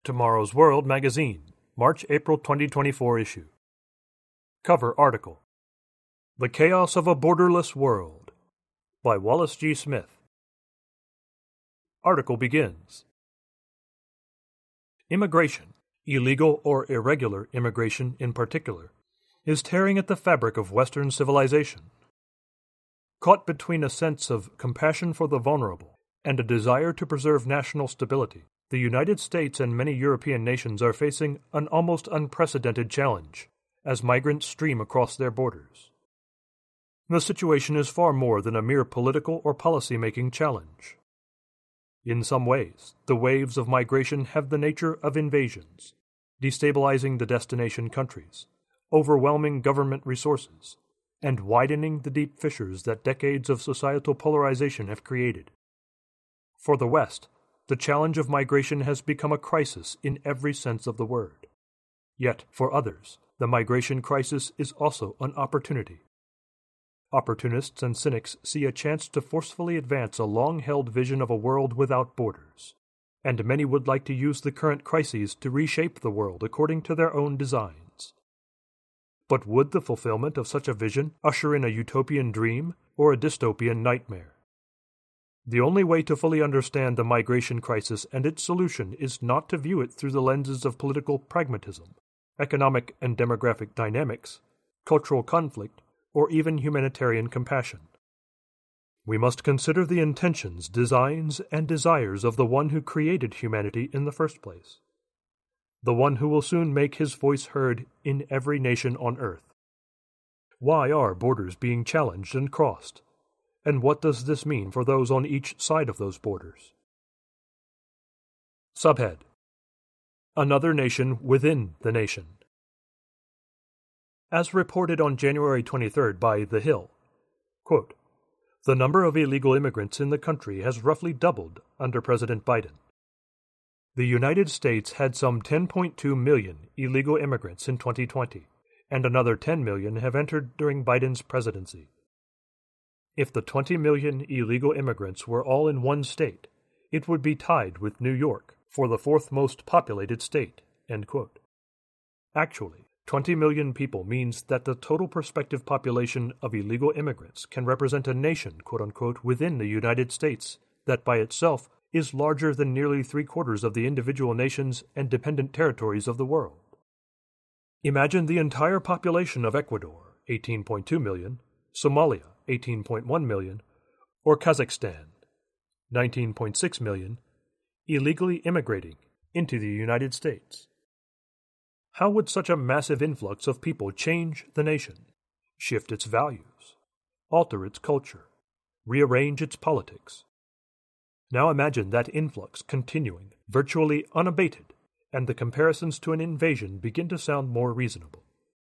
Tomorrow's World magazine, March-April 2024 issue. Cover article: The Chaos of a Borderless World by Wallace G. Smith. Article begins. Immigration, illegal or irregular immigration in particular, is tearing at the fabric of Western civilization. Caught between a sense of compassion for the vulnerable and a desire to preserve national stability, the United States and many European nations are facing an almost unprecedented challenge as migrants stream across their borders. The situation is far more than a mere political or policy-making challenge. In some ways, the waves of migration have the nature of invasions, destabilizing the destination countries, overwhelming government resources, and widening the deep fissures that decades of societal polarization have created. For the West, the challenge of migration has become a crisis in every sense of the word. Yet, for others, the migration crisis is also an opportunity. Opportunists and cynics see a chance to forcefully advance a long-held vision of a world without borders, and many would like to use the current crises to reshape the world according to their own designs. But would the fulfillment of such a vision usher in a utopian dream or a dystopian nightmare? The only way to fully understand the migration crisis and its solution is not to view it through the lenses of political pragmatism, economic and demographic dynamics, cultural conflict, or even humanitarian compassion. We must consider the intentions, designs, and desires of the one who created humanity in the first place, the one who will soon make his voice heard in every nation on earth. Why are borders being challenged and crossed? And what does this mean for those on each side of those borders? Subhead: Another nation within the nation. As reported on January 23 by The Hill, quote, "The number of illegal immigrants in the country has roughly doubled under President Biden. The United States had some 10.2 million illegal immigrants in 2020, and another 10 million have entered during Biden's presidency. If the 20 million illegal immigrants were all in one state, it would be tied with New York for the fourth most populated state." End quote. Actually, 20 million people means that the total prospective population of illegal immigrants can represent a nation, quote-unquote, within the United States that by itself is larger than nearly three-quarters of the individual nations and dependent territories of the world. Imagine the entire population of Ecuador, 18.2 million, Somalia, 18.1 million, or Kazakhstan, 19.6 million, illegally immigrating into the United States. How would such a massive influx of people change the nation, shift its values, alter its culture, rearrange its politics? Now imagine that influx continuing, virtually unabated, and the comparisons to an invasion begin to sound more reasonable.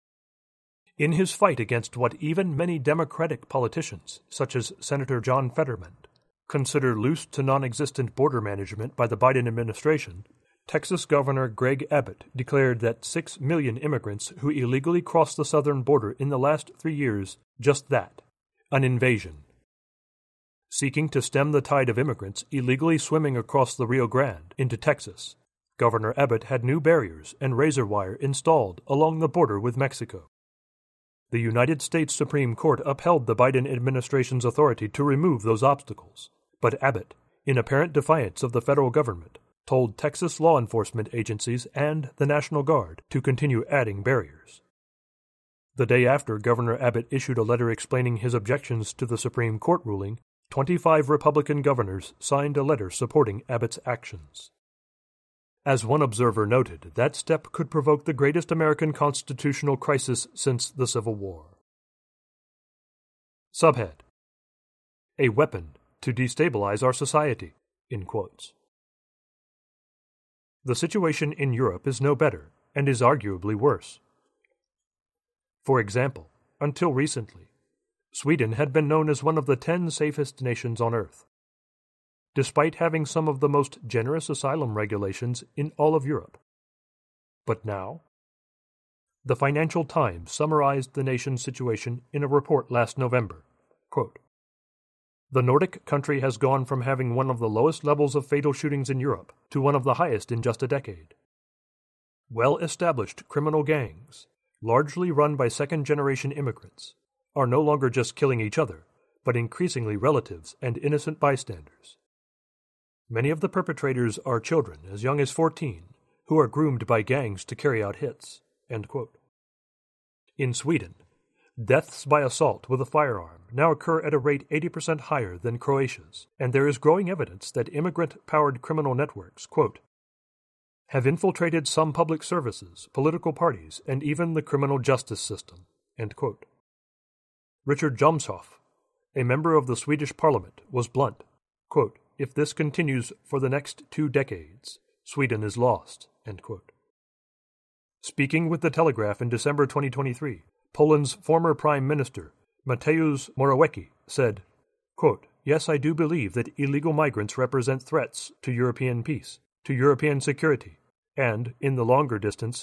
In his fight against what even many Democratic politicians, such as Senator John Fetterman, consider loose to non-existent border management by the Biden administration, Texas Governor Greg Abbott declared that 6 million immigrants who illegally crossed the southern border in the last 3 years, just that, an invasion. Seeking to stem the tide of immigrants illegally swimming across the Rio Grande into Texas, Governor Abbott had new barriers and razor wire installed along the border with Mexico. The United States Supreme Court upheld the Biden administration's authority to remove those obstacles, but Abbott, in apparent defiance of the federal government, told Texas law enforcement agencies and the National Guard to continue adding barriers. The day after Governor Abbott issued a letter explaining his objections to the Supreme Court ruling, 25 Republican governors signed a letter supporting Abbott's actions. As one observer noted, that step could provoke the greatest American constitutional crisis since the Civil War. Subhead: A weapon to destabilize our society, in quotes. The situation in Europe is no better, and is arguably worse. For example, until recently, Sweden had been known as one of the 10 safest nations on earth. Despite having some of the most generous asylum regulations in all of Europe. But now? The Financial Times summarized the nation's situation in a report last November. Quote, "The Nordic country has gone from having one of the lowest levels of fatal shootings in Europe to one of the highest in just a decade. Well-established criminal gangs, largely run by second-generation immigrants, are no longer just killing each other, but increasingly relatives and innocent bystanders. Many of the perpetrators are children as young as 14, who are groomed by gangs to carry out hits." End quote. In Sweden, deaths by assault with a firearm now occur at a rate 80% higher than Croatia's, and there is growing evidence that immigrant-powered criminal networks, quote, "have infiltrated some public services, political parties, and even the criminal justice system." End quote. Richard Jomshof, a member of the Swedish parliament, was blunt, quote, "If this continues for the next 2 decades, Sweden is lost." End quote. Speaking with The Telegraph in December 2023, Poland's former Prime Minister, Mateusz Morawiecki, said, quote, "Yes, I do believe that illegal migrants represent threats to European peace, to European security, and, in the longer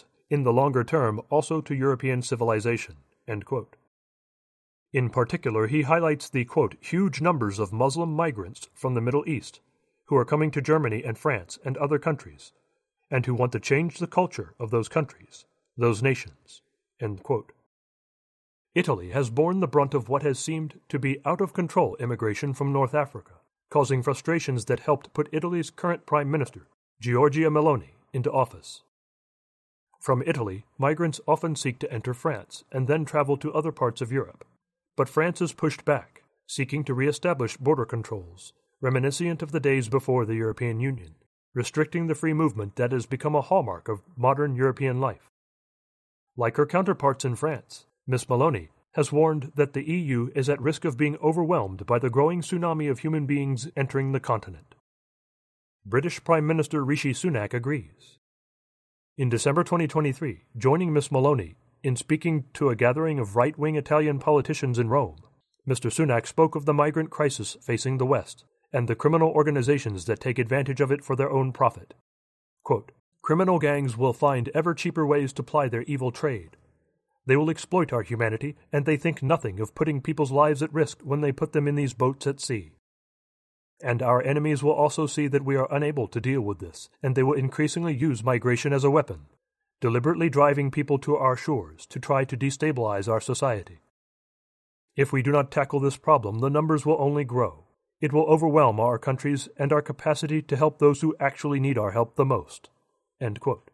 term, also to European civilization." End quote. In particular, he highlights the, quote, "huge numbers of Muslim migrants from the Middle East who are coming to Germany and France and other countries, and who want to change the culture of those countries, those nations." End quote. Italy has borne the brunt of what has seemed to be out-of-control immigration from North Africa, causing frustrations that helped put Italy's current Prime Minister, Giorgia Meloni, into office. From Italy, migrants often seek to enter France and then travel to other parts of Europe. But France has pushed back, seeking to re-establish border controls, reminiscent of the days before the European Union, restricting the free movement that has become a hallmark of modern European life. Like her counterparts in France, Ms. Meloni has warned that the EU is at risk of being overwhelmed by the growing tsunami of human beings entering the continent. British Prime Minister Rishi Sunak agrees. In December 2023, joining Ms. Meloni in speaking to a gathering of right-wing Italian politicians in Rome, Mr. Sunak spoke of the migrant crisis facing the West and the criminal organizations that take advantage of it for their own profit. Quote, "Criminal gangs will find ever cheaper ways to ply their evil trade. They will exploit our humanity, and they think nothing of putting people's lives at risk when they put them in these boats at sea. And our enemies will also see that we are unable to deal with this, and they will increasingly use migration as a weapon, deliberately driving people to our shores to try to destabilize our society. If we do not tackle this problem, the numbers will only grow. It will overwhelm our countries and our capacity to help those who actually need our help the most." End quote.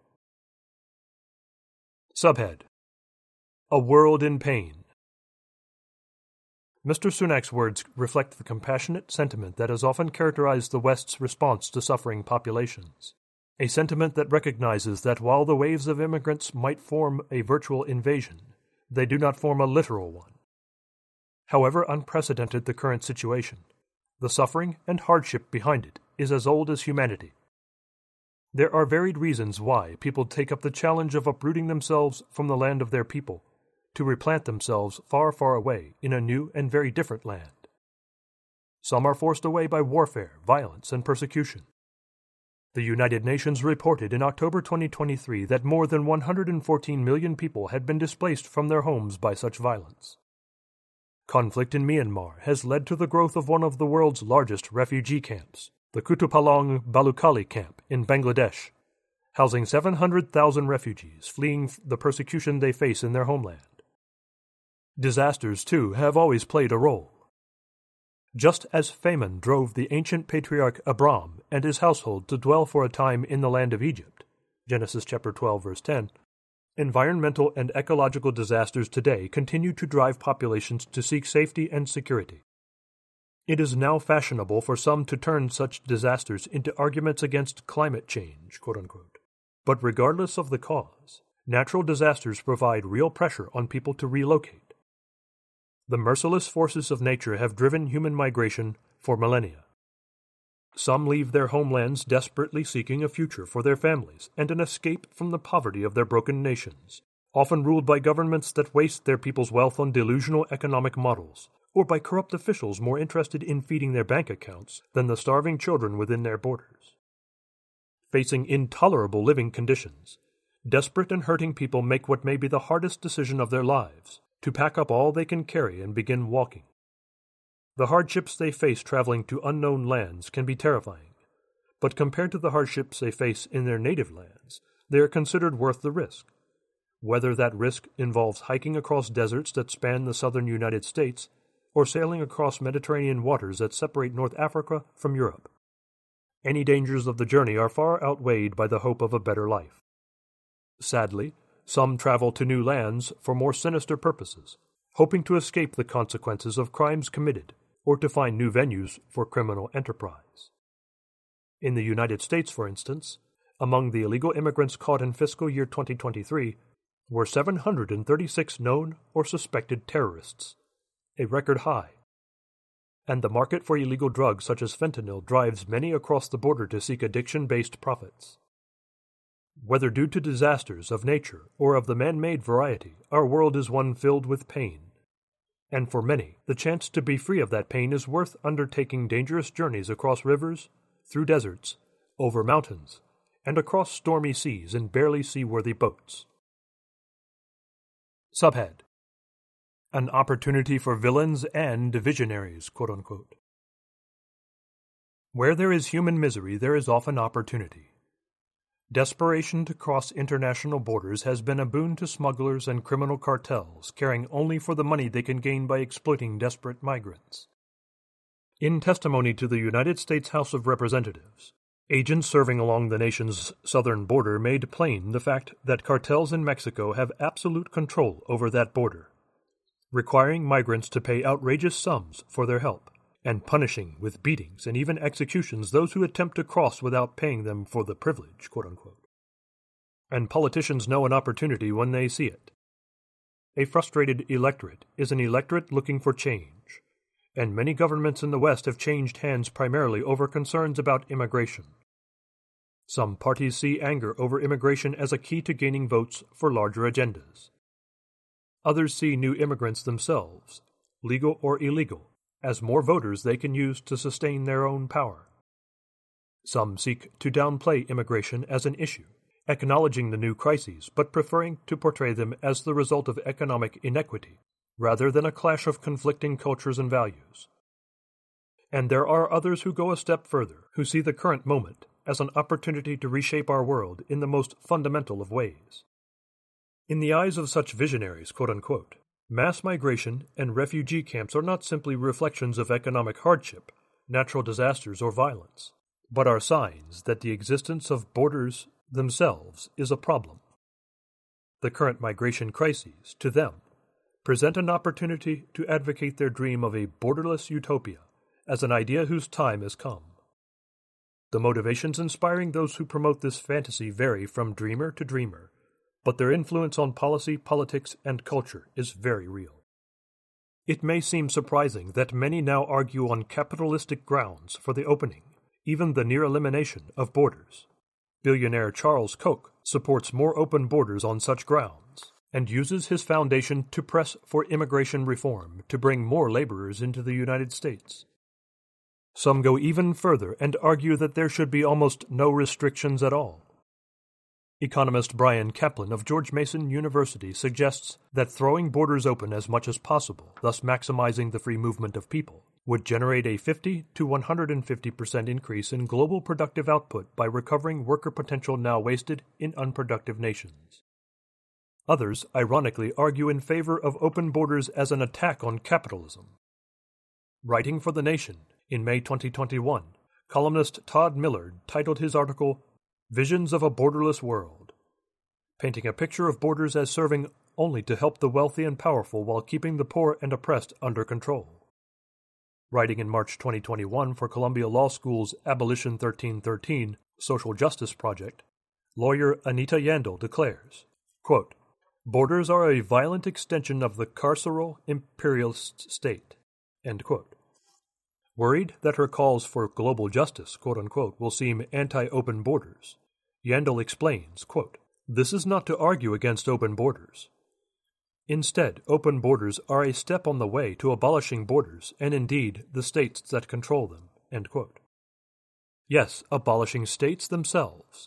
Subhead: A World in Pain. Mr. Sunak's words reflect the compassionate sentiment that has often characterized the West's response to suffering populations. A sentiment that recognizes that while the waves of immigrants might form a virtual invasion, they do not form a literal one. However unprecedented the current situation, the suffering and hardship behind it is as old as humanity. There are varied reasons why people take up the challenge of uprooting themselves from the land of their people to replant themselves far, far away in a new and very different land. Some are forced away by warfare, violence, and persecution. The United Nations reported in October 2023 that more than 114 million people had been displaced from their homes by such violence. Conflict in Myanmar has led to the growth of one of the world's largest refugee camps, the Kutupalong Balukali camp in Bangladesh, housing 700,000 refugees fleeing the persecution they face in their homeland. Disasters, too, have always played a role. Just as famine drove the ancient patriarch Abram and his household to dwell for a time in the land of Egypt, Genesis chapter 12, verse 10, environmental and ecological disasters today continue to drive populations to seek safety and security. It is now fashionable for some to turn such disasters into arguments against climate change, quote-unquote. But regardless of the cause, natural disasters provide real pressure on people to relocate. The merciless forces of nature have driven human migration for millennia. Some leave their homelands desperately seeking a future for their families and an escape from the poverty of their broken nations, often ruled by governments that waste their people's wealth on delusional economic models, or by corrupt officials more interested in feeding their bank accounts than the starving children within their borders. Facing intolerable living conditions, desperate and hurting people make what may be the hardest decision of their lives, to pack up all they can carry and begin walking. The hardships they face traveling to unknown lands can be terrifying, but compared to the hardships they face in their native lands, they are considered worth the risk, whether that risk involves hiking across deserts that span the southern United States or sailing across Mediterranean waters that separate North Africa from Europe. Any dangers of the journey are far outweighed by the hope of a better life. Sadly, some travel to new lands for more sinister purposes, hoping to escape the consequences of crimes committed or to find new venues for criminal enterprise. In the United States, for instance, among the illegal immigrants caught in fiscal year 2023 were 736 known or suspected terrorists, a record high. And the market for illegal drugs such as fentanyl drives many across the border to seek addiction-based profits. Whether due to disasters of nature or of the man-made variety, our world is one filled with pain. And for many, the chance to be free of that pain is worth undertaking dangerous journeys across rivers, through deserts, over mountains, and across stormy seas in barely seaworthy boats. Subhead: An opportunity for villains and visionaries, quote-unquote. Where there is human misery, there is often opportunity. Desperation to cross international borders has been a boon to smugglers and criminal cartels, caring only for the money they can gain by exploiting desperate migrants. In testimony to the United States House of Representatives, agents serving along the nation's southern border made plain the fact that cartels in Mexico have absolute control over that border, requiring migrants to pay outrageous sums for their help, and punishing with beatings and even executions those who attempt to cross without paying them for the privilege, quote-unquote. And politicians know an opportunity when they see it. A frustrated electorate is an electorate looking for change, and many governments in the West have changed hands primarily over concerns about immigration. Some parties see anger over immigration as a key to gaining votes for larger agendas. Others see new immigrants themselves, legal or illegal, as more voters they can use to sustain their own power. Some seek to downplay immigration as an issue, acknowledging the new crises but preferring to portray them as the result of economic inequity, rather than a clash of conflicting cultures and values. And there are others who go a step further, who see the current moment as an opportunity to reshape our world in the most fundamental of ways. In the eyes of such visionaries, quote-unquote, mass migration and refugee camps are not simply reflections of economic hardship, natural disasters, or violence, but are signs that the existence of borders themselves is a problem. The current migration crises, to them, present an opportunity to advocate their dream of a borderless utopia as an idea whose time has come. The motivations inspiring those who promote this fantasy vary from dreamer to dreamer, but their influence on policy, politics, and culture is very real. It may seem surprising that many now argue on capitalistic grounds for the opening, even the near elimination, of borders. Billionaire Charles Koch supports more open borders on such grounds, and uses his foundation to press for immigration reform to bring more laborers into the United States. Some go even further and argue that there should be almost no restrictions at all. Economist Brian Kaplan of George Mason University suggests that throwing borders open as much as possible, thus maximizing the free movement of people, would generate a 50 to 150% increase in global productive output by recovering worker potential now wasted in unproductive nations. Others, ironically, argue in favor of open borders as an attack on capitalism. Writing for The Nation in May 2021, columnist Todd Millard titled his article, "Visions of a Borderless World," painting a picture of borders as serving only to help the wealthy and powerful while keeping the poor and oppressed under control. Writing in March 2021 for Columbia Law School's Abolition 1313 Social Justice Project, lawyer Anita Yandel declares, quote, "Borders are a violent extension of the carceral imperialist state," end quote. Worried that her calls for global justice, quote-unquote, will seem anti-open borders, Yandel explains, quote, "This is not to argue against open borders. Instead, open borders are a step on the way to abolishing borders and indeed the states that control them," end quote. Yes, abolishing states themselves.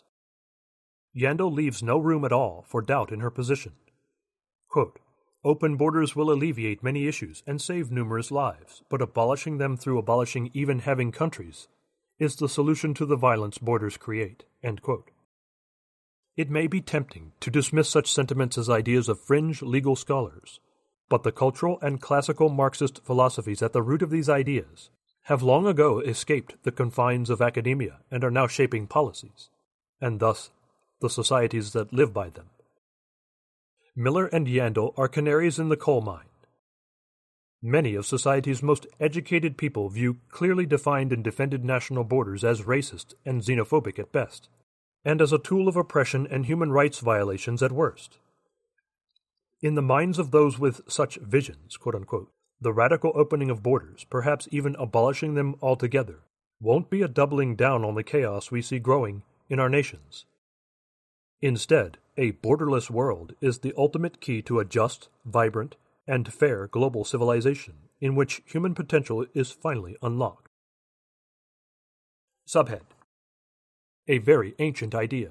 Yandel leaves no room at all for doubt in her position. Quote, "Open borders will alleviate many issues and save numerous lives, but abolishing them through abolishing even having countries is the solution to the violence borders create," end quote. It may be tempting to dismiss such sentiments as ideas of fringe legal scholars, but the cultural and classical Marxist philosophies at the root of these ideas have long ago escaped the confines of academia and are now shaping policies, and thus the societies that live by them. Miller and Yandell are canaries in the coal mine. Many of society's most educated people view clearly defined and defended national borders as racist and xenophobic at best, and as a tool of oppression and human rights violations at worst. In the minds of those with such visions, quote-unquote, the radical opening of borders, perhaps even abolishing them altogether, won't be a doubling down on the chaos we see growing in our nations. Instead, a borderless world is the ultimate key to a just, vibrant, and fair global civilization in which human potential is finally unlocked. Subhead: A very ancient idea.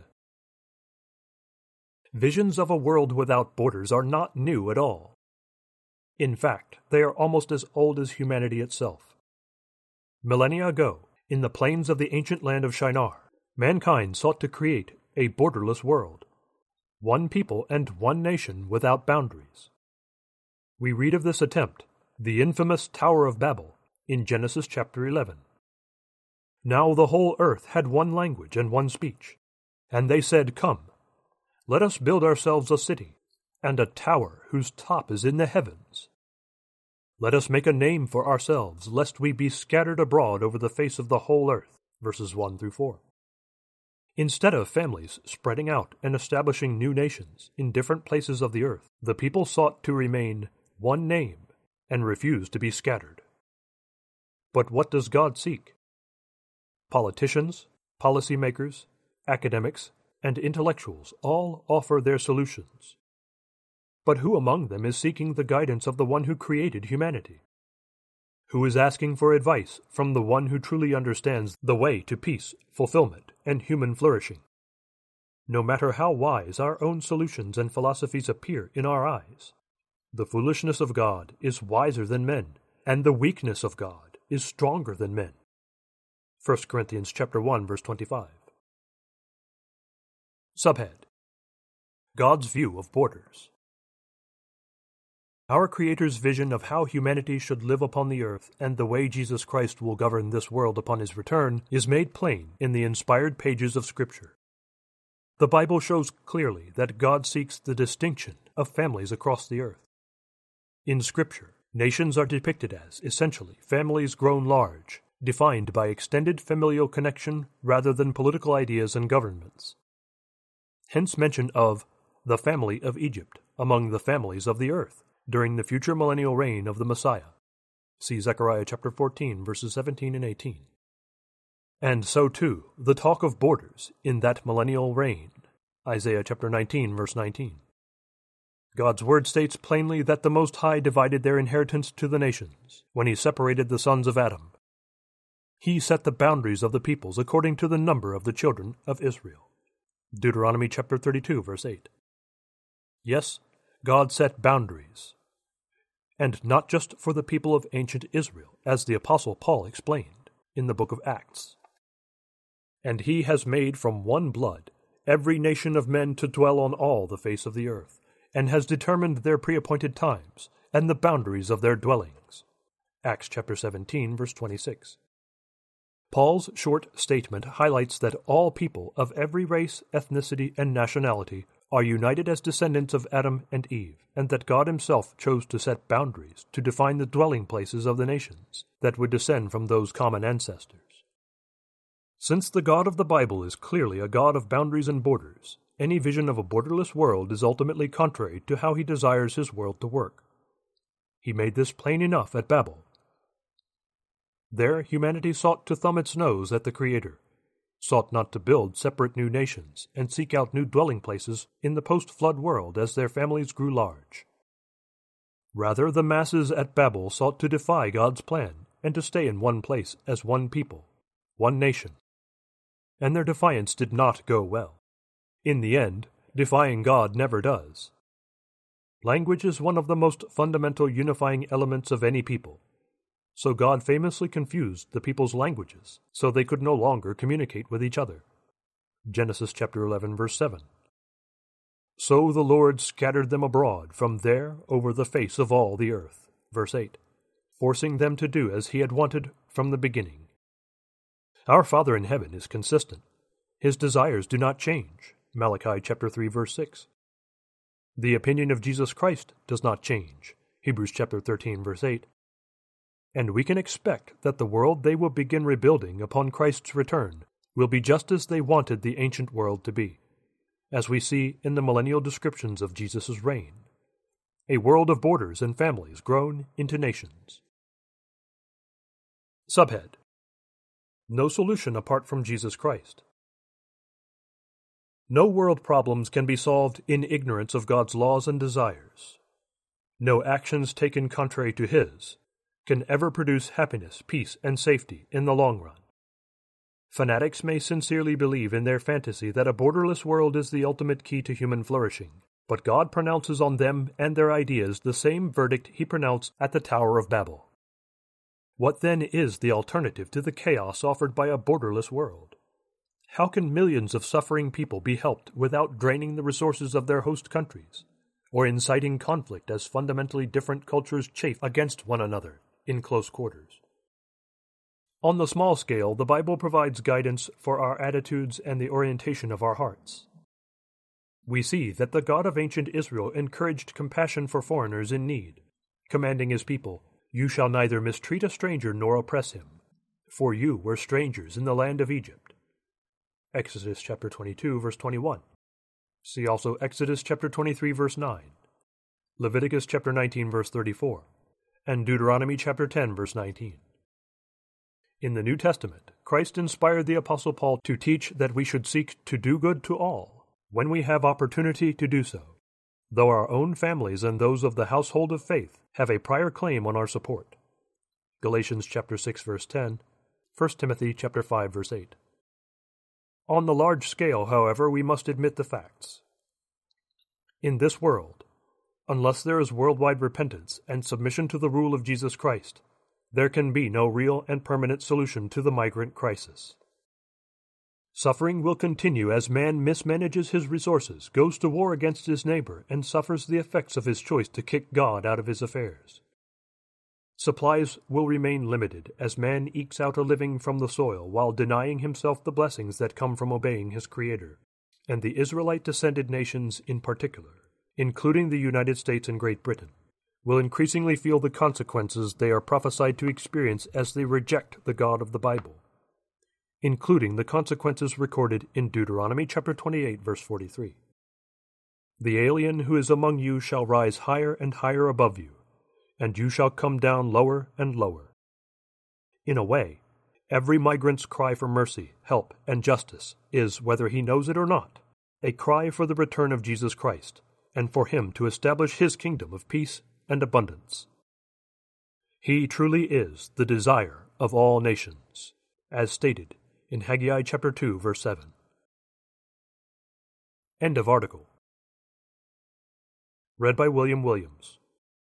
Visions of a world without borders are not new at all. In fact, they are almost as old as humanity itself. Millennia ago, in the plains of the ancient land of Shinar, mankind sought to create a borderless world, one people and one nation without boundaries. We read of this attempt, the infamous Tower of Babel, in Genesis chapter 11. Now the whole earth had one language and one speech, and they said, "Come, let us build ourselves a city, and a tower whose top is in the heavens. Let us make a name for ourselves, lest we be scattered abroad over the face of the whole earth." Verses 1 through 4. Instead of families spreading out and establishing new nations in different places of the earth, the people sought to remain one name and refused to be scattered. But what does God seek? Politicians, policymakers, academics, and intellectuals all offer their solutions. But who among them is seeking the guidance of the one who created humanity? Who is asking for advice from the one who truly understands the way to peace, fulfillment, and human flourishing? No matter how wise our own solutions and philosophies appear in our eyes, the foolishness of God is wiser than men, and the weakness of God is stronger than men. 1 Corinthians chapter 1, verse 25. Subhead: God's view of borders. Our Creator's vision of how humanity should live upon the earth and the way Jesus Christ will govern this world upon his return is made plain in the inspired pages of Scripture. The Bible shows clearly that God seeks the distinction of families across the earth. In Scripture, nations are depicted as, essentially, families grown large, defined by extended familial connection rather than political ideas and governments. Hence mention of the family of Egypt among the families of the earth during the future millennial reign of the Messiah. See Zechariah chapter 14, verses 17 and 18. And so too, the talk of borders in that millennial reign. Isaiah chapter 19, verse 19. God's word states plainly that the Most High divided their inheritance to the nations when he separated the sons of Adam. He set the boundaries of the peoples according to the number of the children of Israel. Deuteronomy chapter 32, verse 8. Yes, God set boundaries, and not just for the people of ancient Israel, as the Apostle Paul explained in the book of Acts. And he has made from one blood every nation of men to dwell on all the face of the earth, and has determined their pre-appointed times and the boundaries of their dwellings. Acts chapter 17, verse 26. Paul's short statement highlights that all people of every race, ethnicity, and nationality are united as descendants of Adam and Eve, and that God himself chose to set boundaries to define the dwelling places of the nations that would descend from those common ancestors. Since the God of the Bible is clearly a God of boundaries and borders, any vision of a borderless world is ultimately contrary to how he desires his world to work. He made this plain enough at Babel. There humanity sought to thumb its nose at the Creator, sought not to build separate new nations and seek out new dwelling places in the post-flood world as their families grew large. Rather, the masses at Babel sought to defy God's plan and to stay in one place as one people, one nation. And their defiance did not go well. In the end, defying God never does. Language is one of the most fundamental unifying elements of any people. So God famously confused the people's languages so they could no longer communicate with each other. Genesis chapter 11, verse 7. So the Lord scattered them abroad from there over the face of all the earth. Verse 8. Forcing them to do as he had wanted from the beginning. Our Father in heaven is consistent. His desires do not change. Malachi chapter 3, verse 6. The opinion of Jesus Christ does not change. Hebrews chapter 13, verse 8. And we can expect that the world they will begin rebuilding upon Christ's return will be just as they wanted the ancient world to be, as we see in the millennial descriptions of Jesus' reign. A world of borders and families grown into nations. Subhead: No solution apart from Jesus Christ. No world problems can be solved in ignorance of God's laws and desires. No actions taken contrary to His can ever produce happiness, peace, and safety in the long run. Fanatics may sincerely believe in their fantasy that a borderless world is the ultimate key to human flourishing, but God pronounces on them and their ideas the same verdict He pronounced at the Tower of Babel. What then is the alternative to the chaos offered by a borderless world? How can millions of suffering people be helped without draining the resources of their host countries, or inciting conflict as fundamentally different cultures chafe against one another in close quarters? On the small scale, the Bible provides guidance for our attitudes and the orientation of our hearts. We see that the God of ancient Israel encouraged compassion for foreigners in need, commanding His people, "You shall neither mistreat a stranger nor oppress him, for you were strangers in the land of Egypt." Exodus chapter 22, verse 21. See also Exodus chapter 23, verse 9, Leviticus chapter 19, verse 34, and Deuteronomy chapter 10, verse 19. In the New Testament, Christ inspired the Apostle Paul to teach that we should seek to do good to all, when we have opportunity to do so, though our own families and those of the household of faith have a prior claim on our support. Galatians chapter 6, verse 10, 1 Timothy chapter 5, verse 8. On the large scale, however, we must admit the facts. In this world, unless there is worldwide repentance and submission to the rule of Jesus Christ, there can be no real and permanent solution to the migrant crisis. Suffering will continue as man mismanages his resources, goes to war against his neighbor, and suffers the effects of his choice to kick God out of his affairs. Supplies will remain limited as man ekes out a living from the soil while denying himself the blessings that come from obeying his Creator, and the Israelite-descended nations in particular, including the United States and Great Britain, will increasingly feel the consequences they are prophesied to experience as they reject the God of the Bible, including the consequences recorded in Deuteronomy chapter 28, verse 43. The alien who is among you shall rise higher and higher above you, and you shall come down lower and lower. In a way, every migrant's cry for mercy, help, and justice is, whether he knows it or not, a cry for the return of Jesus Christ, and for Him to establish His kingdom of peace and abundance. He truly is the desire of all nations, as stated in Haggai chapter 2, verse 7. End of article. Read by William Williams.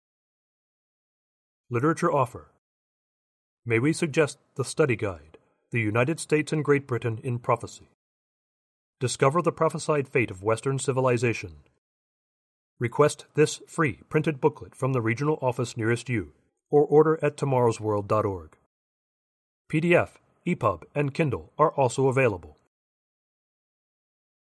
Literature offer. May we suggest the study guide, The United States and Great Britain in Prophecy. Discover the prophesied fate of Western civilization. Request this free printed booklet from the regional office nearest you, or order at tomorrowsworld.org. PDF, EPUB, and Kindle are also available.